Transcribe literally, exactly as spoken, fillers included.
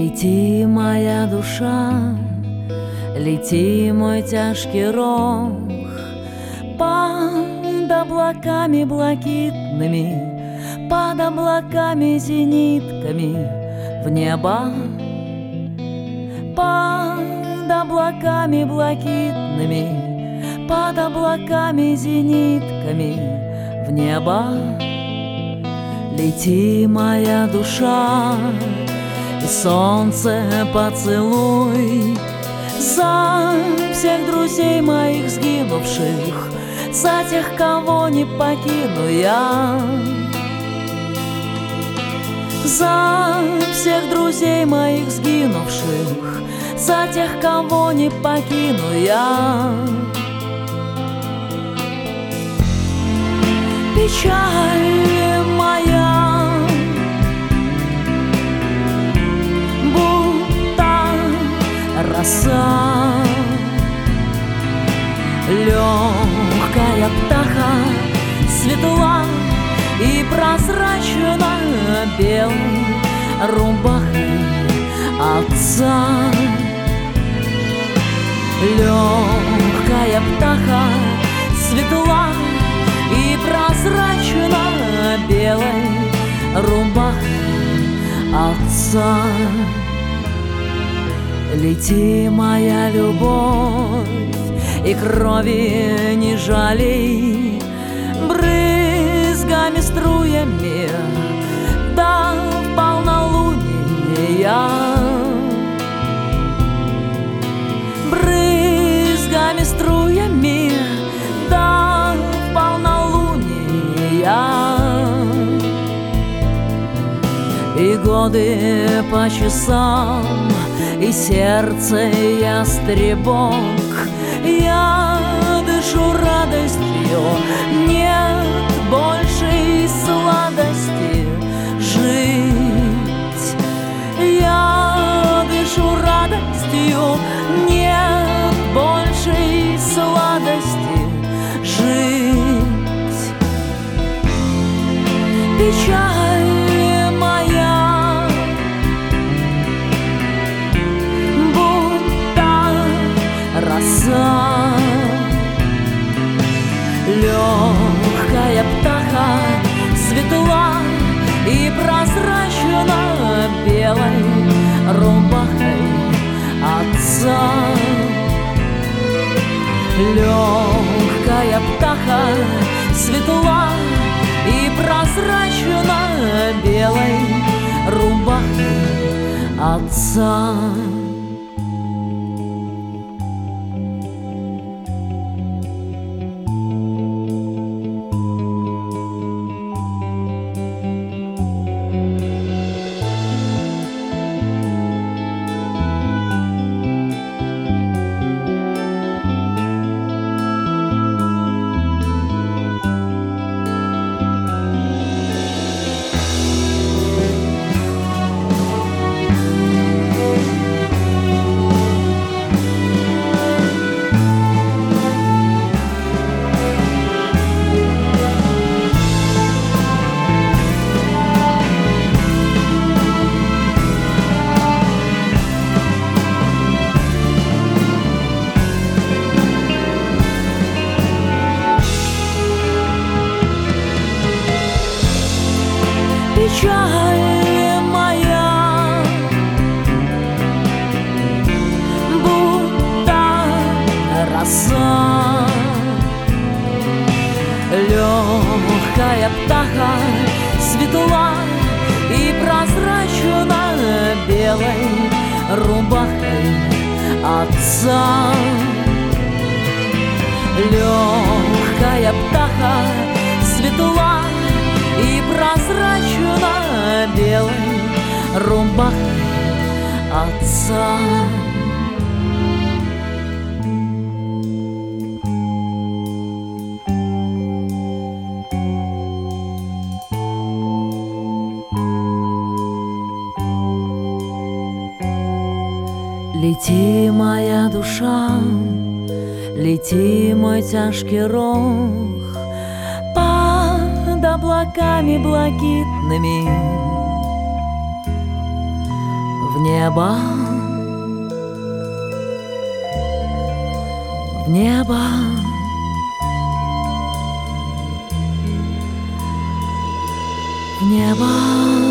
Лети, моя душа, лети, мой тяжкий рог, под облаками блакитными, под облаками зенитками в небо, под облаками блакитными, под облаками зенитками в небо. Лети, моя душа, и солнце поцелуй за всех друзей моих сгинувших, за тех, кого не покину я, за всех друзей моих сгинувших, за тех, кого не покину я. Печаль моя будто роса, легкая птаха, светла и прозрачно белой рубахой отца. Легкая птаха, светла и прозрачно белой рубахой отца. Лети, моя любовь, и крови не жалей, брызгами, струями до полнолуния, брызгами, струями до полнолуния. И годы по часам, и сердце ястребок, я дышу радостью, нет большей сладости жить. Я дышу радостью, нет большей сладости жить. Печаль моя роса, легкая птаха, светла и прозрачно белой рубахой отца. Легкая птаха, светла и прозрачно белой рубахой отца. Печаль моя будто роса, легкая птаха, светла и прозрачно белой рубахой отца. Легкая птаха, светла и прозрачно белой рубахой отца. Лети, моя душа, лети, мой тяжкий рог, под облаками блакитными в небо, в небо. В небо.